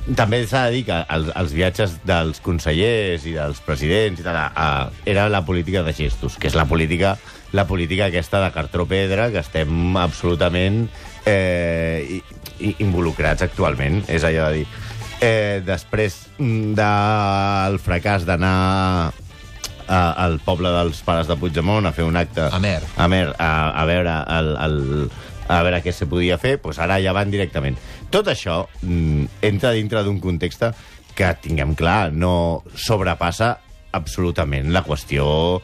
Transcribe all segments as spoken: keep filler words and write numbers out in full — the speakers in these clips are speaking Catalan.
també s'ha de dir que els, els viatges dels consellers i dels presidents i tal, a, a, era la política de gestos, que és la política, la política aquesta de cartró-pedra, que estem absolutament eh, i, i involucrats actualment. És allò de dir... Eh, després del fracàs d'anar al poble dels pares de Puigdemont a fer un acte... Amer. Amer, a, a veure el, el, a veure què se podia fer, doncs ara ja van directament. Tot això mm, entra dintre d'un context que, tinguem clar, no sobrepassa absolutament la qüestió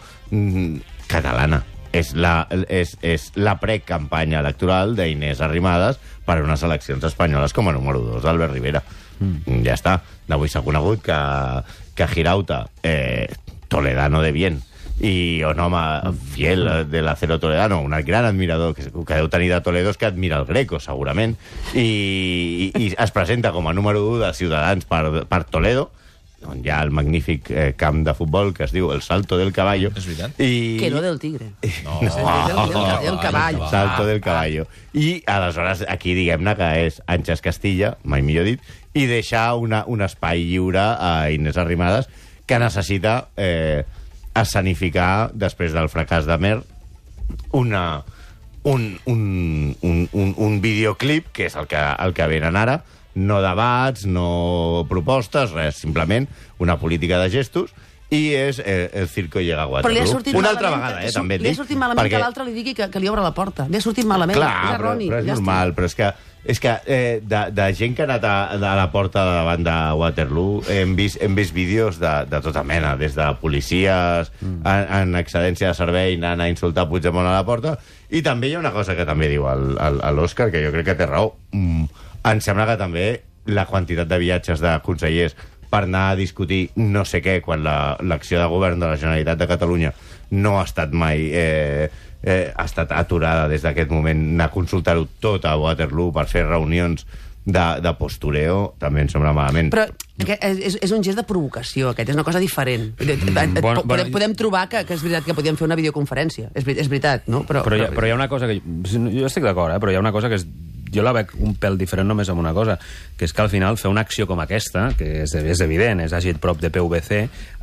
mm, catalana. És la, és, és la precampanya electoral d'Inés Arrimadas per a unes eleccions espanyoles com a número dos d'Albert Rivera. Mm. Ja està. D'avui s'ha conegut que, que Girauta, eh, toledano de bien, i un home fiel de l'Acero Toledano, un gran admirador que, que deu tenir de Toledo, és que admira el Greco, segurament, i, i, i es presenta com a número u de Ciutadans per, per Toledo, on hi ha el magnífic eh, camp de futbol que es diu el Salto del Caballo. És veritat. I... Que no del tigre. No, no. Del, del, del caballo. Salto del Caballo. I, aleshores, aquí diguem-ne que és Àngels Castilla, mai millor dit, i deixar una, un espai lliure a Inés Arrimadas, que necessita eh, escenificar, després del fracàs de Mer, una, un, un, un, un, un videoclip, que és el que, el que venen ara, no debats, no propostes, res, simplement una política de gestos, i és eh, el circo llega a Waterloo. Però li ha sortit una malament, altra vegada, eh, també et dic. Li ha sortit malament perquè... que l'altre li digui que, que li obre la porta. Li ha sortit malament. Clar, és però, erroni. però és ja normal, estic. però és que, és que eh, de, de gent que ha anat a, a la porta de davant de Waterloo hem vist, hem vist vídeos de, de tota mena, des de policies mm. en, en excedència de servei anant a insultar Puigdemont a la porta, i també hi ha una cosa que també diu l'Òscar, que jo crec que té raó. Mm, em sembla que també la quantitat de viatges de consellers per anar a discutir no sé què quan l'acció la, de govern de la Generalitat de Catalunya no ha estat mai eh, eh, ha estat aturada des d'aquest moment, anar a consultar-ho tot a Waterloo per fer reunions de, de postureo, també em sembla malament. Però és, és un gest de provocació, aquest, és una cosa diferent. Mm, bon, podem, podem trobar que, que és veritat que podíem fer una videoconferència, és, és veritat, no? Però, però, hi ha, però hi ha una cosa que... Jo estic d'acord, eh? Però hi ha una cosa que és... Jo la veig un pèl diferent només amb una cosa, que és que al final fer una acció com aquesta, que és, és evident, és agit prop de P V C,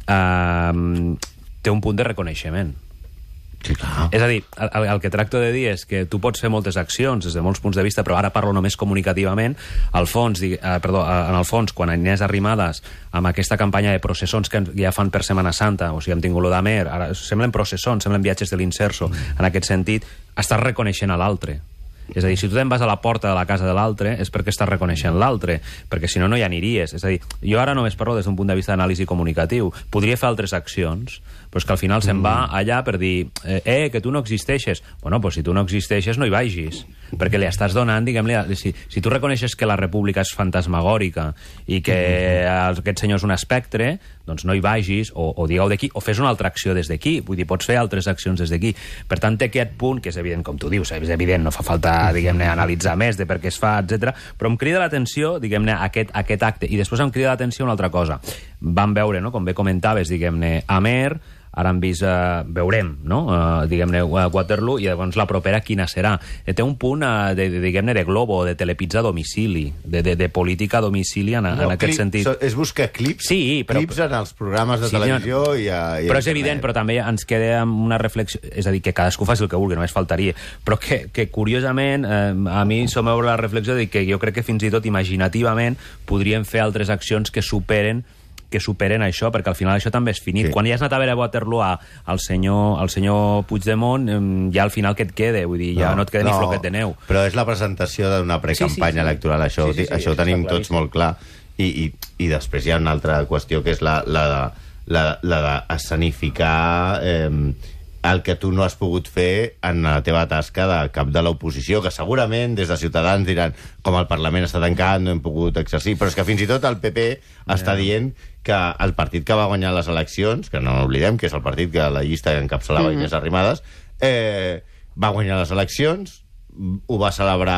eh, té un punt de reconeixement. Sí, clar. És a dir, el, el que tracto de dir és que tu pots fer moltes accions des de molts punts de vista, però ara parlo només comunicativament. Al fons, eh, perdó, en el fons, quan Inés Arrimadas, amb aquesta campanya de processons que ja fan per Setmana Santa, o sigui, hem tingut lo d'Amer, ara semblen processons, semblen viatges de l'Inserso, mm. en aquest sentit, estàs reconeixent a l'altre. És a dir, si tu te'n vas a la porta de la casa de l'altre és perquè estàs reconeixent l'altre, perquè si no, no hi aniries. És a dir, jo ara només parlo des d'un punt de vista d'anàlisi comunicatiu. Podria fer altres accions, però és que al final mm. se'n va allà per dir eh, eh, que tu no existeixes. Bueno, doncs si tu no existeixes no hi vagis, perquè li estàs donant, diguem-li, si, si tu reconeixes que la república és fantasmagòrica i que mm. aquest senyor és un espectre, doncs no hi vagis, o, o digueu d'aquí, o fes una altra acció des d'aquí. Vull dir, pots fer altres accions des d'aquí. Per tant, té aquest punt, que és evident, com tu dius, és evident, no fa falta, diguem-ne, analitzar més de per què es fa, etcètera. Però em crida l'atenció, diguem-ne, aquest, aquest acte. I després em crida l'atenció una altra cosa. Vam veure, no?, com bé comentaves, diguem-ne, Amer, ara hem vist, uh, veurem, no?, uh, diguem-ne, Waterloo, i llavors la propera quina serà. Eh, té un punt, uh, de, de, diguem-ne, de globo, de telepizza a domicili, de, de, de política a domicili en, no, en aquest clip, sentit. So, és buscar clips, sí, però, clips en els programes de sí, televisió i a, i però és evident, però també ens queda amb una reflexió, és a dir, que cadascú faci el que vulgui, només faltaria, però que, que curiosament eh, a mi se m'obre la reflexió de que jo crec que fins i tot imaginativament podríem fer altres accions que superen que superen això, perquè al final això també és finit. Sí. Quan ja has anat a veure a Waterloo a, al, senyor, al senyor Puigdemont, ja al final què et queda? Vull dir, ja no, no et queda no, ni floquet de neu. Però és la presentació d'una precampanya sí, sí, sí. electoral, això, sí, sí, sí, això ho tenim tots molt clar. I, i, I després hi ha una altra qüestió, que és la, la, la, la d'escenificar eh, el que tu no has pogut fer en la teva tasca de cap de l'oposició, que segurament des de Ciutadans diran, com el Parlament està tancat, no hem pogut exercir, però és que fins i tot el P P està dient que el partit que va guanyar les eleccions, que no oblidem que és el partit que la llista encapçalava mm-hmm. Inés Arrimadas, eh, va guanyar les eleccions, ho va celebrar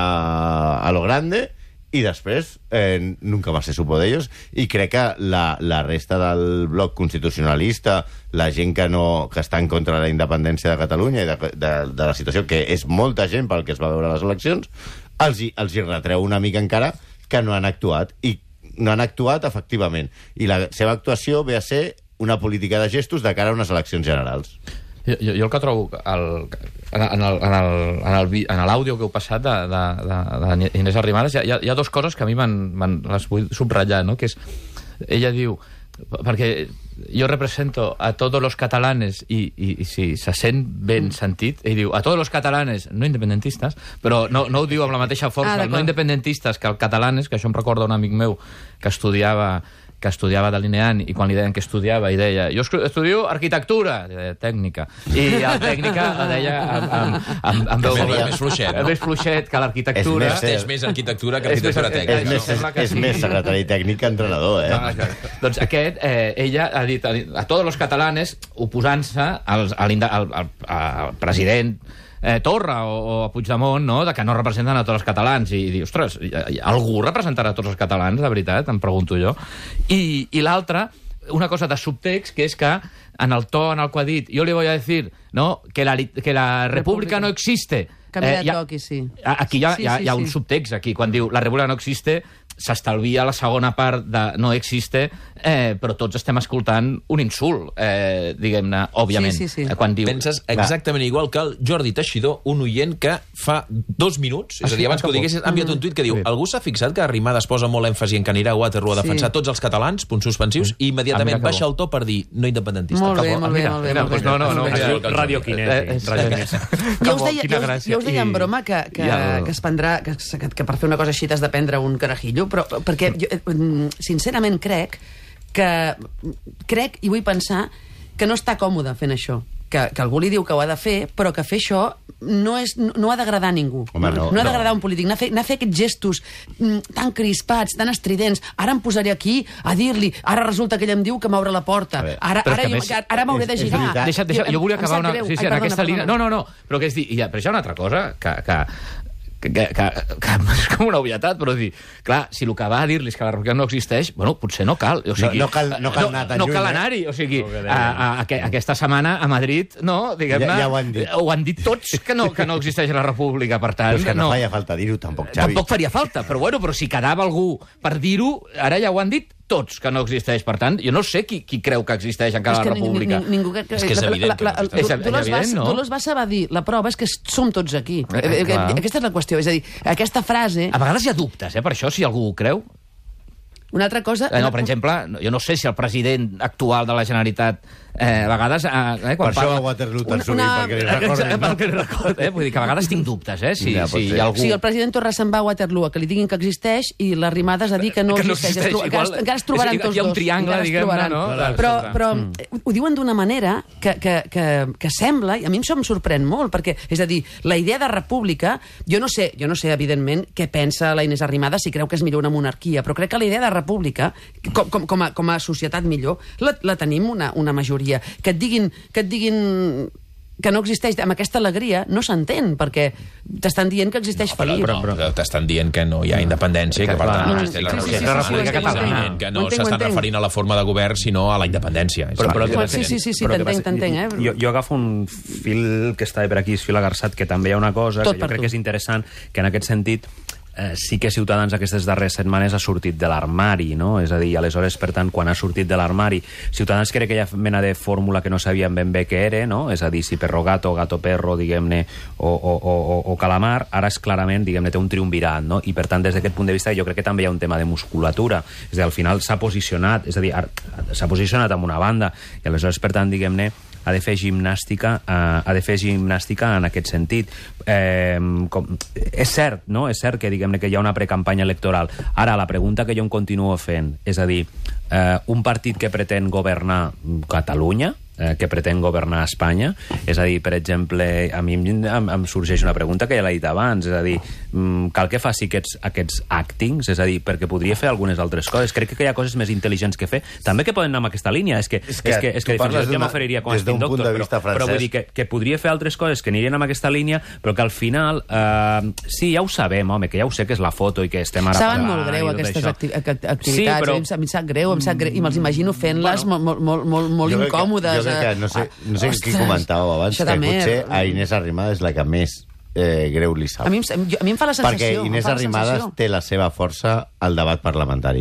a lo grande, i després eh, nunca va ser supo d'ells, i crec que la, la resta del bloc constitucionalista, la gent que, no, que està en contra de la independència de Catalunya i de, de, de la situació, que és molta gent pel que es va veure a les eleccions, els hi, els hi retreu una mica encara que no han actuat, i no han actuat efectivament. I la seva actuació ve a ser una política de gestos de cara a unes eleccions generals. Jo, jo, jo el que trobo el, en l'àudio que heu passat de, de, de, de Inés Arrimadas, hi ha, hi ha dues coses que a mi les vull subratllar, no? Que és, ella diu, perquè jo represento a tots els catalanes i, i, i si se sent ben sentit, ell diu, a tots els catalanes, no independentistes, però no, no ho diu amb la mateixa força, ah, no independentistes que els catalanes, que això em recorda un amic meu que estudiava que estudiava delineant, i quan li deien que estudiava, i deia, jo estudio arquitectura, deia, tècnica, i la tècnica deia amb, amb, amb veu més fluixet, no? Més fluixet que l'arquitectura. És, és més arquitectura que arquitectura tècnica. És, més, és, és més secretari tècnic que entrenador, eh? No, doncs aquest, eh, ella ha dit a, a tots els catalans, oposant-se al, al, al, al president Eh, Torra o, o a Puigdemont, no?, de que no representen a tots els catalans. I, i dir, ostres, algú representarà a tots els catalans, de veritat? Em pregunto jo. I, i l'altra, una cosa de subtext, que és que en el to en el que ha dit, jo li voy a decir, no?, que la, que la república no existe. Canvia de toqui, sí. Aquí hi ha, sí, hi ha, sí, hi ha un sí. subtext, aquí, quan diu la república no existe, s'estalvia la segona part de no existe, eh, però tots estem escoltant un insult, eh, diguem-ne, òbviament. Sí, sí, sí. Quan diu... Penses exactament Va. igual que el Jordi Teixidor, un oient que fa dos minuts, és a dir, abans que ho diguessis, ha enviat un tuit que diu, algú s'ha fixat que Arrimadas posa molt èmfasi en que anirà a Waterloo a defensar sí. tots els catalans, punts suspensius, i immediatament ah, baixa el to per dir no independentista. Molt bé, molt bé, molt bé. Mira, doncs no, no, no. Radioquinesi. Jo us deia, jo us deia en broma que, que, que es prendrà, que, que, que per fer una cosa així t'has de prendre un carajillo, però perquè jo, sincerament crec que crec i vull pensar que no està còmode fent això, que, que algú li diu que ho ha de fer, però que fer això no, és, no, no ha d'agradar a ningú. Home, no, no ha d'agradar a un polític. Anar a, fer, anar a fer aquests gestos mm, tan crispats, tan estridents. Ara em posaré aquí a dir-li, ara resulta que ell em diu que m'obre la porta. Ara, ara, jo, més, ara m'hauré de girar. Deixa, deixa, jo volia acabar una... Sí, sí, Ai, en perdona, aquesta perdona. línia... No, no, no, però, que és dir, ja, però hi ha una altra cosa que... que Que, que, que, que és com una obvietat, però dir, clar, si el que va a dir-li és que la república no existeix, bueno, potser no cal. O sigui, no, no cal, no cal anar tan no, lluny. No cal anar-hi, o sigui, a, a, a, aquesta setmana a Madrid, no, diguem-ne... Ja, ja ho han dit. Ho han dit tots que no, que no existeix la república, per tant... Però és que no, no faria falta dir-ho, tampoc, Xavi. Tampoc faria falta, però bueno, però si quedava algú per dir-ho, ara ja ho han dit tots que no existeix. Per tant, jo no sé qui, qui creu que existeix encara la república. Ni, ni, ningú, que, és que és evident que no existeix. Tu les vas, no? Tu les vas saber dir. La prova és que som tots aquí. Eh, eh, aquesta és la qüestió. És a dir, aquesta frase... A vegades hi ha dubtes, eh, per això, si algú ho creu. Una altra cosa... Eh, no, per exemple, jo no sé si el president actual de la Generalitat eh, a vegades... Eh, quan per parla... això a Waterloo tan sovint, una... perquè li recordin. No? Perquè li record, eh? Vull dir que a vegades tinc dubtes, eh? Si, ja, si hi ha algú... Si el president Torra se'n va a Waterloo, que li diguin que existeix, i les Arrimadas a dir que no, que no existeix. existeix. Encara, Igual, encara es trobaran tots dos. Hi ha un triangle, diguem-ne, no? Però, però mm. ho diuen d'una manera que, que, que, que sembla, i a mi això em sorprèn molt, perquè, és a dir, la idea de república, jo no sé, jo no sé, evidentment, què pensa la Inés Arrimadas, si creu que és millor una monarquia, però crec que la idea de república, com, com, com, a, com a societat millor, la, la tenim una, una majoria. Que et diguin que et diguin que no existeix amb aquesta alegria, no s'entén, perquè t'estan dient que existeix no, però, Felip. Però, però t'estan dient que no hi ha independència, que per tant no existeix la república catalana, que no s'estan referint a la forma de govern, sinó a la independència. Però, però, però, sí, sí, sí, sí t'entenc, t'entenc. Eh? Jo, jo agafo un fil que està per aquí, fil agarçat, que també hi ha una cosa Tot que jo crec tu. que és interessant, que en aquest sentit Eh, sí que Ciutadans aquestes darreres setmanes ha sortit de l'armari, no? És a dir, aleshores, per tant, quan ha sortit de l'armari, Ciutadans crec que hi ha mena de fórmula que no sabien ben bé què era, no? És a dir, si perro gato, gato perro, diguem-ne, o, o, o, o calamar, ara és clarament, diguem-ne, té un triumvirat, no? I per tant, des d'aquest punt de vista, jo crec que també hi ha un tema de musculatura. És a dir, al final s'ha posicionat, és a dir, s'ha posicionat amb una banda, i aleshores, per tant, diguem-ne, ha de fer gimnàstica, eh, ha de fer gimnàstica en aquest sentit. Eh, com, és cert, no? És cert que, diguem-ne, que hi ha una precampanya electoral. Ara, la pregunta que jo em continuo fent, és a dir, eh, un partit que pretén governar Catalunya, eh, que pretén governar Espanya, és a dir, per exemple, a mi em, em sorgeix una pregunta que ja l'he dit abans, és a dir, mm, cal que faci aquests, aquests actings, és a dir, perquè podria fer algunes altres coses. Crec que hi ha coses més intel·ligents que fer, també que poden anar amb aquesta línia, és que, és que, és que, és que jo ja m'oferiria com a spin doctor, però, però vull dir que, que podria fer altres coses que anirien amb aquesta línia, però que al final, eh, sí, ja ho sabem, home, que ja ho sé que és la foto i que estem ara... Saben molt greu aquestes acti activitats, sí, però... a mi em sap greu, em sap greu, i me'ls imagino fent-les bueno, molt, molt, molt, molt incòmodes. Jo crec que, no sé, no sé qui comentàveu abans, que potser a Inés Arrimadas és la que més eh, greu li sap. A mi, jo, a mi em fa la sensació. Perquè Inés Arrimadas té la seva força al debat parlamentari.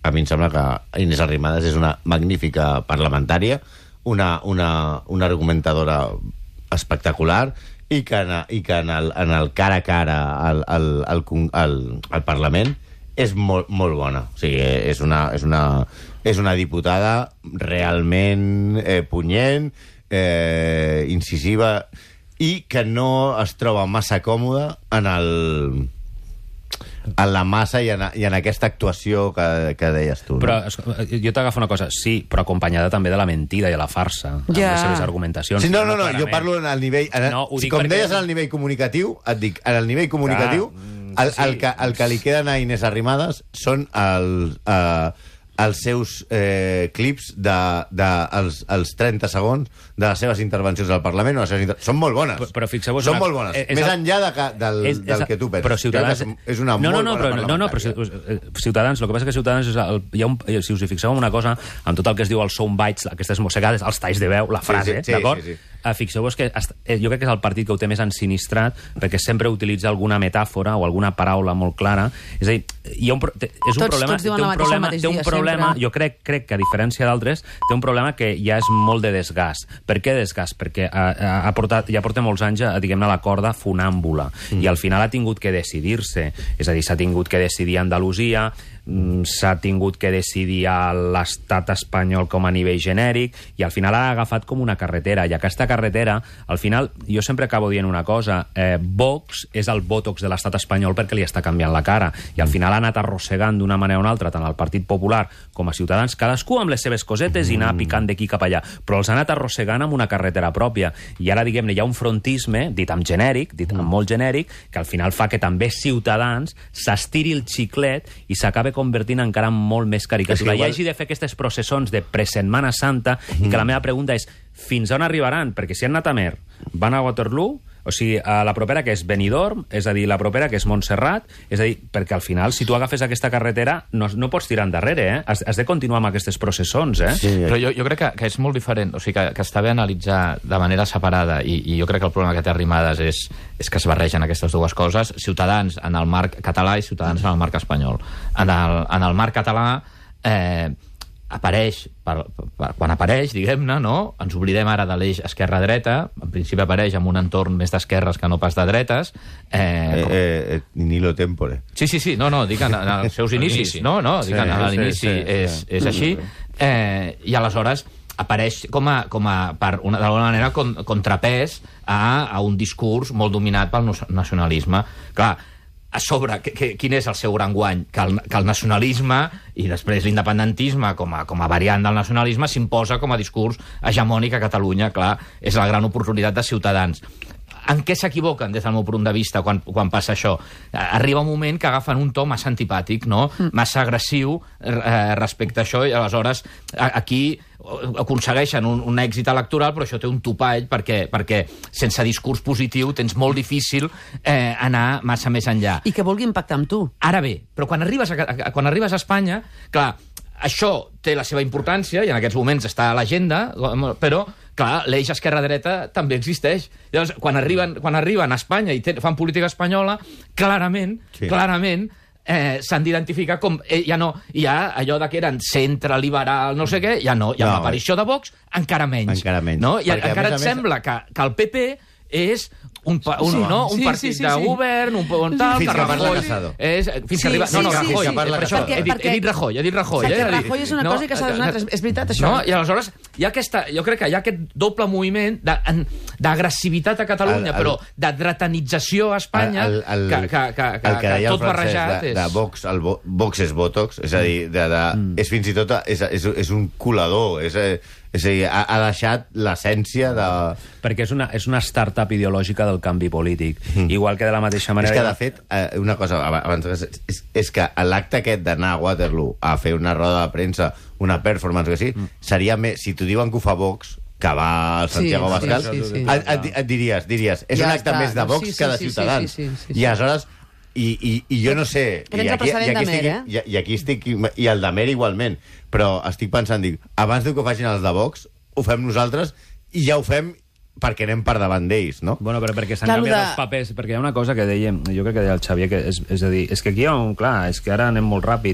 a mi em sembla que Inés Arrimadas és una magnífica parlamentària, una, una, una argumentadora espectacular, i que en, i que en, el, en el cara a cara al, al, al, al, al Parlament és molt, molt bona. O sigui, és una, és una, és una diputada realment eh, punyent, eh, incisiva, i que no es troba massa còmoda en el... en la massa i en, i en aquesta actuació que, que deies tu. No? Però jo t'agafo una cosa, sí, però acompanyada també de la mentida i de la farsa, amb ja. les seves argumentacions. Sí, no, no, no, jo parlo en el nivell... En, no, si com perquè... deies en el nivell comunicatiu, et dic, en el nivell comunicatiu, Clar, el, sí, el, que, el que li queden a Inés Arrimadas són el, eh, els seus eh, clips de, de els, els trenta segons de les seves intervencions al Parlament. O les seves inter... Són molt bones. Però, però fixeu-vos... Són una... molt bones. És, és Més el... enllà de que, del, és, és, del que tu penses. Però Ciutadans... És una no, molt no, no, bona però, no, no, però Ciutadans, el que passa que Ciutadans... És el, hi ha un, si us hi fixeu en una cosa, amb tot el que es diu els soundbites, aquestes mossegades, els talls de veu, la frase, sí, sí, d'acord? Sí, sí. Fixeu-vos que jo crec que és el partit que ho té més ensinistrat, perquè sempre utilitza alguna metàfora o alguna paraula molt clara. És a dir, hi ha un, és un tots, problema... Tots diuen té un problema, el té un dia, problema sempre. jo crec, crec que, a diferència d'altres, té un problema que ja és molt de desgast. Per què desgast? Perquè ha, ha portat, ja porta molts anys, diguem-ne, la corda funàmbula. Mm. I al final ha tingut que decidir-se. És a dir, s'ha tingut que decidir a Andalusia, s'ha tingut que decidir a l'estat espanyol com a nivell genèric, i al final ha agafat com una carretera, i aquesta carretera, al final, jo sempre acabo dient una cosa, eh, Vox és el Botox de l'estat espanyol perquè li està canviant la cara, i al final ha anat arrossegant d'una manera o una altra tant el Partit Popular com a Ciutadans, cadascú amb les seves cosetes i anar picant d'aquí cap allà, però els ha anat arrossegant amb una carretera pròpia, i ara, diguem-ne, hi ha un frontisme, dit amb genèric, dit amb molt genèric, que al final fa que també Ciutadans s'estiri el xiclet i s'acabe convertint encara en molt més caricatura. I hagi de fer aquestes processons de pre-Setmana Santa, mm. i que la meva pregunta és, fins on arribaran? Perquè si han anat a Mer, van a Waterloo, o sigui, a la propera que és Benidorm, és a dir, la propera que és Montserrat, és a dir, perquè al final, si tu agafes aquesta carretera, no, no pots tirar endarrere, eh? Has, has de continuar amb aquestes processons, eh? Sí, però jo, jo crec que, que és molt diferent, o sigui, que, que està bé analitzar de manera separada, i, i jo crec que el problema que té Arrimadas és, és que es barregen aquestes dues coses, Ciutadans en el marc català i Ciutadans en el marc espanyol. En el, en el marc català, eh, apareix, per, per, quan apareix, diguem-ne, no? Ens oblidem ara de l'eix esquerra-dreta, en principi apareix en un entorn més d'esquerres que no pas de dretes. Eh, eh, com... eh, ni lo tempore. Sí, sí, sí, no, no, dic en, en els seus inicis, no, no, dic en, en l'inici sí, sí, és, sí. és així, eh, i aleshores apareix com a, com a per una, d'alguna manera, con, contrapès a, a un discurs molt dominat pel nacionalisme. Clar, a sobre, que, que, quin és el seu gran guany? Que el, que el nacionalisme i després l'independentisme com a, com a variant del nacionalisme s'imposa com a discurs hegemònic a Catalunya. Clar, és la gran oportunitat de Ciutadans. En què s'equivoquen, des del meu punt de vista, quan, quan passa això? Arriba un moment que agafen un to massa antipàtic, no? Massa agressiu eh, respecte a això, i aleshores aquí aconsegueixen un, un èxit electoral, però això té un topall, perquè, perquè sense discurs positiu tens molt difícil eh, anar massa més enllà. I que vulgui impactar amb tu. Ara bé, però quan arribes a, a, quan arribes a Espanya, clar, això té la seva importància, i en aquests moments està a l'agenda, però clar, l'eix esquerra-dreta també existeix. Llavors, quan arriben, quan arriben a Espanya i ten, fan política espanyola, clarament, sí. clarament, eh, s'han d'identificar com... Eh, ja no, ja allò de que eren centre liberal, no sé què, ja no. I amb no, l'aparició de Vox, encara menys. Encara menys. No? I perquè, encara et més... sembla que, que el P P és un, pa, un, sí, no? un sí, partit sí, sí, de sí. govern, un, un tal, fins que Rajoy... És, fins sí, que arriba... sí, No, no, sí, Rajoy, sí, sí, per això, perquè, he, dit, perquè, he dit Rajoy, he dit Rajoy. Exacte, Eh? Rajoy és una no, cosa que s'ha de donar... És veritat, això. No? I aleshores, hi ha aquesta, jo crec que hi ha aquest doble moviment d'agressivitat a Catalunya, el, el, però de dretanització a Espanya, el, el, que, que, que, que, el que, que tot barrejat de, és... de Vox, el Vo, Vox és Botox, és a dir, de, de, mm. és fins i tot és, és, és un colador, és, és a dir, ha, ha deixat l'essència de... Perquè és una, és una startup ideològica del canvi polític. Mm. Igual que de la mateixa manera... És que, de fet, eh, una cosa, abans, és, és que l'acte aquest d'anar a Waterloo a fer una roda de premsa, una performance, que sí, mm. seria més... Si t'ho diuen que ho fa Vox, que va al Santiago sí, Abascal, sí, sí, sí. et, et, et diries, diries, és ja un acte està. més de Vox sí, sí, que de sí, Ciutadans. Sí, sí, sí, sí, sí. I aleshores... I, i, i jo no sé... Tens I aquí, el i, aquí de Mer, estic, eh? i, i aquí estic... I el de Mer igualment. Però estic pensant, dic, abans que ho facin els de Vox, ho fem nosaltres i ja ho fem perquè anem per davant d'ells, no? Bueno, però perquè s'han Clar, canviat de... els papers, perquè hi ha una cosa que dèiem, jo crec que deia el Xavier, que és, és a dir, és que aquí hi ha un... Clar, és que ara anem molt ràpid,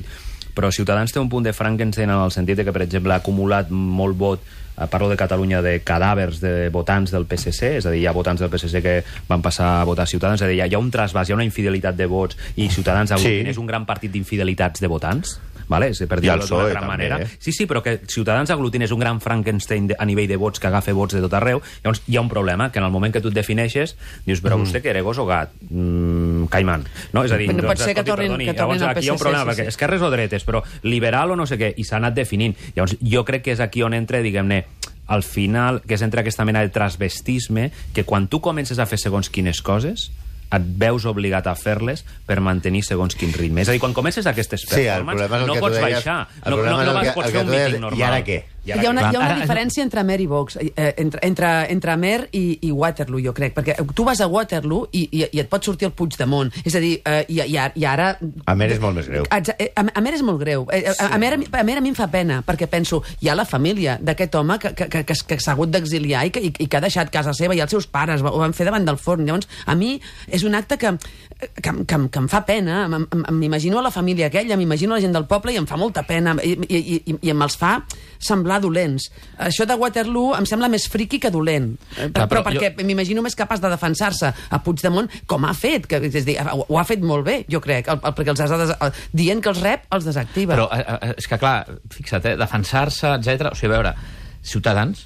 però Ciutadans té un punt de Frankenstein en el sentit que, per exemple, ha acumulat molt vot, parlo de Catalunya, de cadàvers de votants del P S C, és a dir, hi ha votants del P S C que van passar a votar Ciutadans, és a dir, hi ha un trasbàs, hi ha una infidelitat de vots, i Ciutadans avui és un gran partit d'infidelitats de votants, vale? Per dir-ho d'una gran manera. Sí, sí, però que Ciutadans aglutinés un gran Frankenstein a nivell de vots que agafa vots de tot arreu. Llavors hi ha un problema, que en el moment que tu et defineixes dius, però vostè què era, gos o gat? Mm, Caimán. No? És a dir, no pot ser que tornin al P S C. Llavors aquí hi ha un problema, perquè esquerres o dretes, però liberal o no sé què, i s'ha anat definint. Llavors jo crec que és aquí on entra, diguem-ne, al final, que és entre aquesta mena de transvestisme, que quan tu comences a fer segons quines coses, et veus obligat a fer-les per mantenir segons quin ritme. És a dir, quan comences aquestes performances, sí, no pots deies, baixar, no, no, no vas, pots fer un míting normal. I ara què? Hi ha una, hi ha una diferència entre Amer i Vox, eh, entre, entre, entre Amer i, i Waterloo, jo crec, perquè tu vas a Waterloo i, i, i et pot sortir el Puigdemont. És a dir, eh, i, i, i ara... Amer és molt més greu. Amer és molt greu. Amer, Amer a mi em fa pena, perquè penso, hi ha la família d'aquest home que, que, que, que s'ha hagut d'exiliar i, que, i, i que ha deixat casa seva, i els seus pares ho van fer davant del forn. Llavors, a mi és un acte que, que, que, que em fa pena. M'imagino a la família aquella, m'imagino a la gent del poble i em fa molta pena, i, i, i, i me'ls fa semblar dolents. Això de Waterloo em sembla més friqui que dolent. Clar, però, però perquè jo... m'imagino més capaç de defensar-se a Puigdemont, com ha fet, que, és dir, ho ha fet molt bé, jo crec, el, el, perquè els has de des... dient que els rep, els desactiva. Però és que, clar, fixa't, eh, defensar-se, etcètera. O sigui, a veure, Ciutadans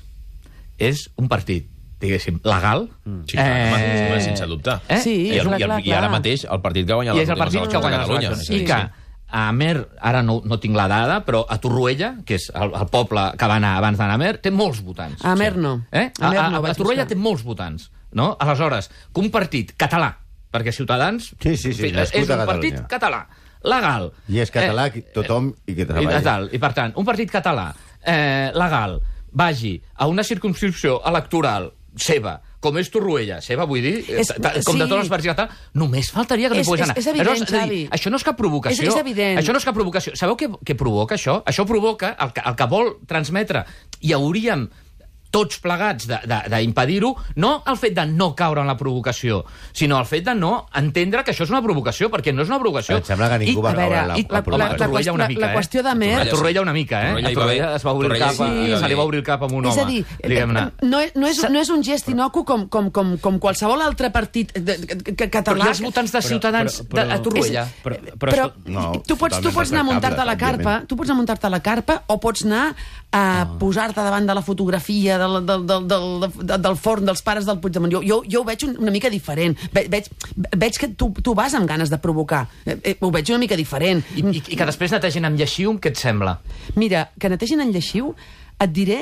és un partit, diguéssim, legal. Mm. Sí, clar, eh... sense dubte. Eh? Sí, I, el, clar, i, el, clar, i ara mateix el partit que guanya les últimes eleccions a Catalunya. I que a Amer, ara no, no tinc la dada, però a Torroella, que és el, el poble que va anar abans d'anar a Amer, té molts votants. A Amer no. Eh? A, a, a, a Torroella té molts votants. No? Aleshores, que un partit català, perquè Ciutadans sí, sí, sí, és un partit català, legal. I és català eh, tothom i que treballa. I, tal, I per tant, un partit català eh, legal vagi a una circumscripció electoral seva, com és Torroella, seva, vull dir, és, com sí. de totes les partits catalanes, només faltaria que no hi pogués anar. És, és evident, és dir, això no és cap provocació. És, és evident. Això no és cap provocació. Sabeu què, què provoca això? Això provoca el que, el que vol transmetre. I hauríem tots plegats d'impedir-ho, no el fet de no caure en la provocació, sinó el fet de no entendre que això és una provocació, perquè no és una provocació. Em sembla que ningú I, va caure en la, la, la, la, la, la, una mica, la qüestió de Amer... A Torroella una mica, eh? A Torroella es va obrir el cap, sí. se li va obrir el cap amb un home. És a dir, no, no, és, no és un gest inocu com, com, com, com qualsevol altre partit de, que, que, català... Però els votants de Ciutadans però, però, però, a Torroella... És, però, però, però no, tu pots, tu pots anar a muntar-te a la carpa, tu pots anar a muntar-te a la carpa o pots anar a posar-te davant de la fotografia del, del, del, del del, del forn dels pares del Puigdemont. Jo, jo, jo ho veig una mica diferent. Ve, veig, veig que tu, tu vas amb ganes de provocar. Eh, ho veig una mica diferent. I, i, i que després netegin amb lleixiu, què et sembla? Mira, que netegin amb lleixiu, et diré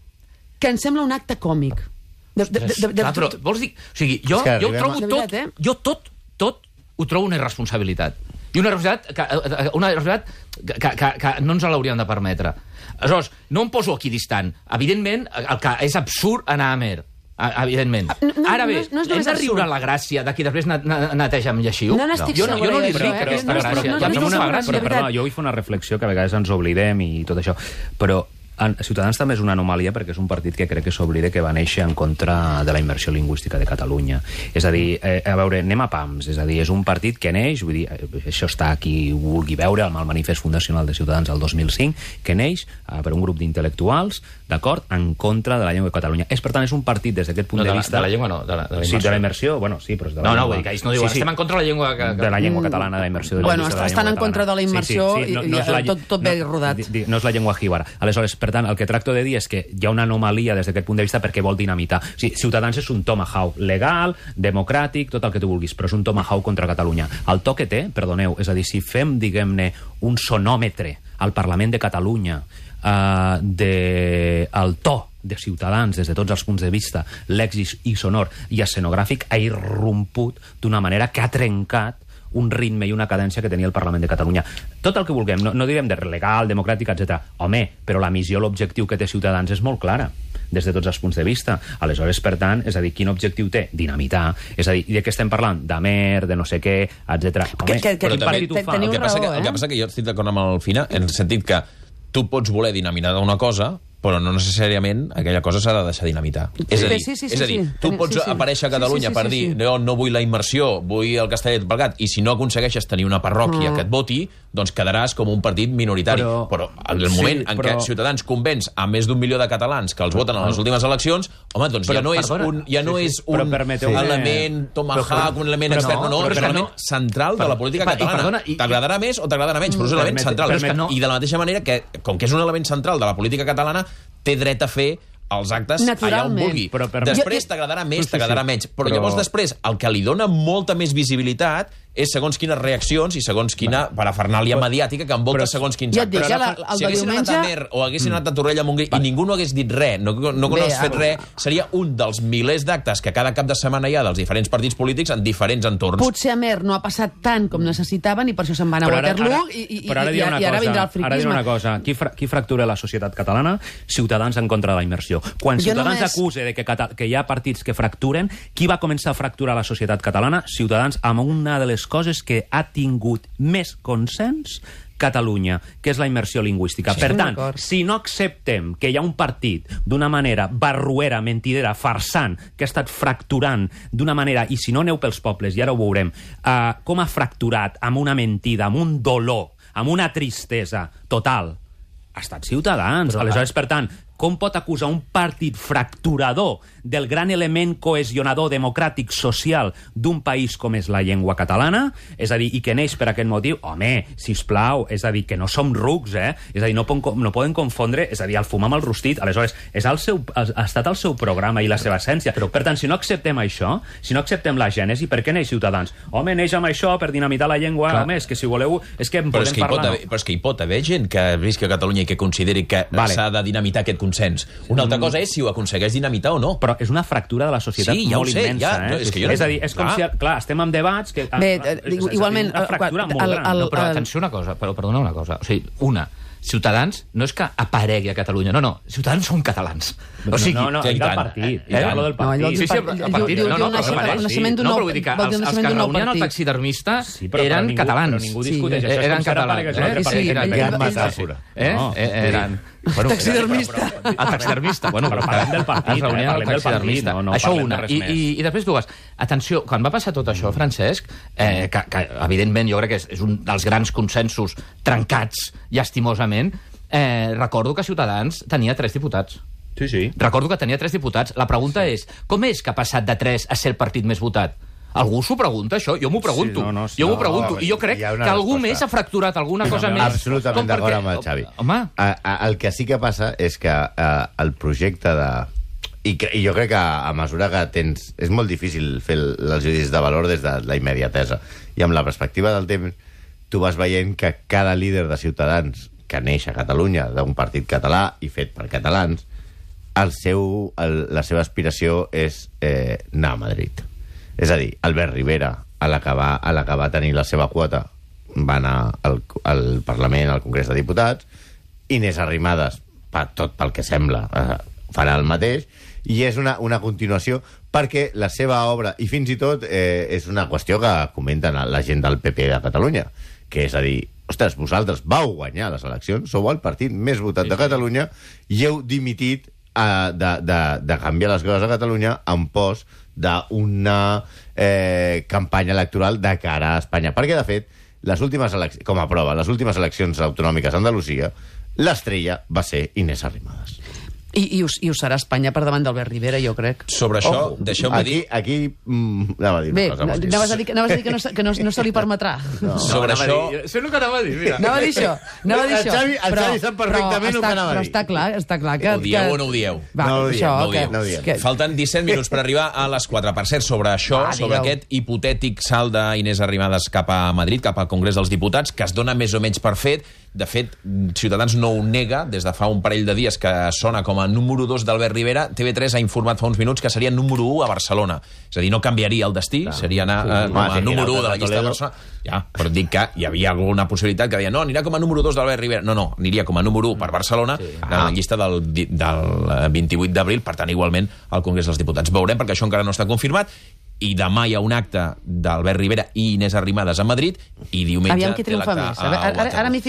que em sembla un acte còmic. De, de, de, de, Clar, però vols dir... O sigui, jo, jo ho trobo tot... Veritat, eh? Jo tot, tot ho trobo una irresponsabilitat. I una responsabilitat que, una responsabilitat que, que, que no ens l'hauríem de permetre. Aleshores, no em poso aquí distant. Evidentment, el que és absurd anar a Amer. Evidentment. No, no, Ara bé, no és, no és hem de riure la gràcia de qui després neteja amb lleixiu? No n'estic no. Jo, jo no li ric aquesta gràcia. Però, però no, jo vull fer una reflexió que a vegades ens oblidem i tot això. Però Ciutadans també és una anomalia perquè és un partit que crec que s'oblida que va néixer en contra de la immersió lingüística de Catalunya. És a dir, eh, a veure, anem a pams. És a dir, és un partit que neix, vull dir, això està aquí, ho vulgui veure, el manifest fundacional de Ciutadans del dos mil cinc, que neix eh, per un grup d'intel·lectuals, d'acord, en contra de la llengua de Catalunya. És, per tant, és un partit des d'aquest punt no, de, de vista... De la llengua no, de la, de la immersió. Sí, de la immersió, bueno, sí, però és de la no, llengua... No, no, que ells no diuen, sí, sí. estem en contra de la llengua... Que, que... De la llengua catalana, de la immersió. De la bueno, estan en contra de la immersió sí, sí, sí. No, no i la, tot, tot no, bé rodat. No és la llengua jíbara. Aleshores, per tant, el que tracto de dir és que hi ha una anomalia des d'aquest punt de vista perquè vol dinamitar. O sigui, Ciutadans és un tomahawk legal, democràtic, tot el que tu vulguis, però és un tomahawk contra Catalunya. El to que té, perdoneu, és a dir, si fem, diguem-ne, un sonòmetre al Parlament de Catalunya eh, de el to de Ciutadans des de tots els punts de vista, lèxic i sonor i escenogràfic, ha irromput d'una manera que ha trencat un ritme i una cadència que tenia el Parlament de Catalunya. Tot el que vulguem, no, no direm de legal, democràtic, etcètera. Home, però la missió, l'objectiu que té Ciutadans és molt clara des de tots els punts de vista. Aleshores, per tant, és a dir, quin objectiu té? Dinamitar. És a dir, de què estem parlant? D'Amer, de no sé què, etcètera. Home, que, que, que, però també, te, teniu el que raó, passa que, eh? El que passa que jo estic d'acord amb el Fina, en el sentit que tu pots voler dinamitar una cosa, però no necessàriament aquella cosa s'ha de deixar dinamitar. Sí, és a dir, sí, sí, sí, és a dir sí. tu pots sí, sí. aparèixer a Catalunya sí, sí, sí, per dir sí. no, no vull la immersió, vull el castellet plegat, i si no aconsegueixes tenir una parròquia Mm. que et voti, doncs quedaràs com un partit minoritari. Però, però en el moment sí, en però... què Ciutadans convenç a més d'un milió de catalans que els voten a les últimes eleccions, home, doncs però, ja no és perdona. un, ja no sí, sí. és un element tomahawk, un element però extern, no, no, però és un element no. central de la política I, catalana. perdona, i... T'agradarà més o t'agradarà menys, però és un element Permete, central. però no. I de la mateixa manera que, com que és un element central de la política catalana, té dret a fer els actes allà on vulgui. Però per... Després t'agradarà més, t'agradarà menys. Però, però llavors després el que li dona molta més visibilitat és segons quines reaccions i segons quina parafernàlia mediàtica que envolta però, segons quins ja et dic, actes. ja la, el si haguessin diumenge... anat a Mer o haguessin anat a Torrella Montgrí i ningú no hagués dit res, no, no, no hagués fet res, seria un dels milers d'actes que cada cap de setmana hi ha dels diferents partits polítics en diferents entorns. Potser a Mer no ha passat tant com necessitaven i per això se'n van a Waterloo i, i, i, ara, i, i ara vindrà el friquisme. Ara diré una cosa. Qui, fra, qui fractura la societat catalana? Ciutadans en contra de la immersió. Quan Jo Ciutadans només... acusa de que, que hi ha partits que fracturen, qui va començar a fracturar la societat catalana? Ciutadans, amb una de les coses que ha tingut més consens Catalunya, que és la immersió lingüística. Sí, per tant, d'acord. si no acceptem que hi ha un partit d'una manera barruera, mentidera, farsant, que ha estat fracturant d'una manera, i si no aneu pels pobles, i ara ho veurem, uh, com ha fracturat amb una mentida, amb un dolor, amb una tristesa total, ha estat Ciutadans. Però, aleshores, per tant, com pot acusar un partit fracturador del gran element cohesionador democràtic social d'un país com és la llengua catalana? És a dir, i que neix per aquest motiu? Home, sisplau, és a dir, que no som rucs, eh? És a dir, no, pon, no poden confondre, és a dir, el fumar amb el rostit. Aleshores, és el seu, ha estat el seu programa i la seva essència. Però, per tant, si no acceptem això, si no acceptem la gènesi, per què neix Ciutadans? Home, neix amb això per dinamitar la llengua. Clar. Home, és que si voleu, és que en però podem és que parlar. Haver, no? Però és que hi pot haver gent que visca a Catalunya i que consideri que vale. S'ha de dinamitar aquest consens. Una altra cosa és si ho aconsegueix dinamitar o no. Però és una fractura de la societat sí, ja molt sé, immensa. Ja, eh? és, que jo és a dir, és com clar. si... Clar, estem en debats... Que, Bé, ah, és, igualment... Una fractura el, molt el, gran. el, No, però el, atenció una cosa, però perdona una cosa. O sigui, una, Ciutadans no és que aparegui a Catalunya, no, no, Ciutadans són catalans. O sigui, no, no, que i del partit. Eh? Parlo del partit. No, sí, sí, el partit. No, no, però el naixement d'un no, nou però vull dir que vol dir els, el els que naixement d'un nou reunien el partit. taxidermista Sí, però, eren però ningú, catalans. Però ningú discuteix Sí, això. eren És com catalans. que Eh, ara sí, eren, gran eren, metàfora. Eh? No. Eh, eren... Bueno, Taxidermista. El taxidermista. Bueno, però parlem del partit, es reunien eh? el Parlem del taxidermista. partit, no, no Això parlem de una. res I, més. i, I després dues. Atenció, quan va passar tot això, Francesc, eh, que, que evidentment jo crec que és, és un dels grans consensos trencats llastimosament, eh, recordo que Ciutadans tenia tres diputats. Sí, sí. Recordo que tenia tres diputats. La pregunta sí. és, com és que ha passat de tres a ser el partit més votat? Algú s'ho pregunta, això? Jo m'ho pregunto. Sí, no, no, sí, jo m'ho no, pregunto. no, I jo crec que algú resposta. més ha fracturat alguna cosa més. Absolutament d'acord amb el Xavi. Home... A, a, el que sí que passa és que a, el projecte de... I, cre I jo crec que a mesura que tens... És molt difícil fer el, els judicis de valor des de la immediatesa. I amb la perspectiva del temps, tu vas veient que cada líder de Ciutadans que neix a Catalunya, d'un partit català i fet per catalans, el seu, el, la seva aspiració és eh, anar a Madrid. És a dir, Albert Rivera, a l'acabar a l'acabar tenint la seva quota, va anar al, al Parlament, al Congrés de Diputats. Inés Arrimadas, per tot pel que sembla, eh, farà el mateix, i és una, una continuació perquè la seva obra, i fins i tot eh, és una qüestió que comenten la gent del P P de Catalunya, que és a dir, ostres, vosaltres vau guanyar les eleccions, sou el partit més votat de Catalunya i heu dimitit eh, de, de, de canviar les coses a Catalunya en pos d'una eh, campanya electoral de cara a Espanya. Perquè, de fet, les últimes eleccions, com a prova, les últimes eleccions autonòmiques a Andalusia, l'estrella va ser Inés Arrimadas. I, i, ho, I ho serà Espanya per davant d'Albert Rivera, jo crec. Sobre això, oh, deixeu-me dir... Aquí, mm, anava a dir Bé, una cosa. Molt anaves a dir, anaves a dir que, no, que no, no se li permetrà. No. Sobre això... Això és el que anava a dir, mira. Anava a dir això. Anava a dir El això. Xavi- el Xavi sap perfectament el que anava a Però dir. està clar, està clar que... Ho dieu que... o no ho dieu? Va, No ho diem, això, no ho que, diem, no ho diem. que... Falten disset minuts per arribar a les quatre. Per cert, sobre això, Va, sobre digueu. aquest hipotètic salt d'Inés Arrimadas cap a Madrid, cap al Congrés dels Diputats, que es dona més o menys per fet. De fet, Ciutadans no ho nega des de fa un parell de dies que sona com a número dos d'Albert Rivera. T V tres ha informat fa uns minuts que seria número u a Barcelona. És a dir, no canviaria el destí, Clar. seria anar Sí, eh, sí. com a Ah, sí, número u era de la el llista de Toledo. Barcelona. Ja, però dic que hi havia alguna possibilitat que deia no, anirà com a número dos d'Albert Rivera. No, no, aniria com a número u per Barcelona, sí. a la llista del, del vint-i-vuit d'abril, per tant, igualment, al Congrés dels Diputats. Veurem, perquè això encara no està confirmat, i demà hi ha un acte d'Albert Rivera i Inés Arrimadas a Madrid, i diumenge Aviam qui té triomfa l'acte més. a Ara, ara, Waterloo. ara m'hi